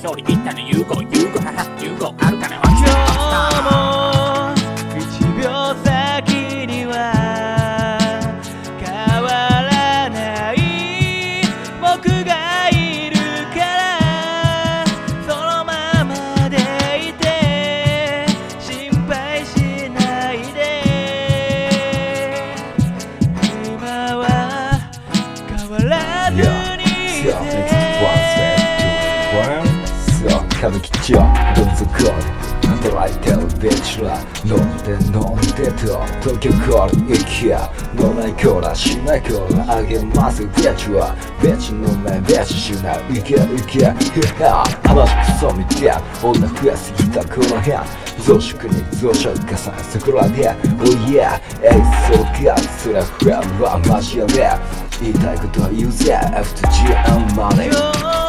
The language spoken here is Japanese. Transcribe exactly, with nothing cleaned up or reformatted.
表裏ぴったりの融合融合はは融合あるかね今日もいちびょう先には変わらない僕がいるからそのままでいて心配しないで今は変わらずにいて髪切っちゃうどん底で働いてるベチュラー飲んで飲んでと東京から行きや飲ないからしないからあげますベチュラーベチ飲めベチしないいけいけ話クソみてえ女増やすぎたこの辺増殖に増殖重ねそこらで Oh yeah エイソーガーそれフレームはマジやべ言いたいことは言うぜ エフティージー アンマネー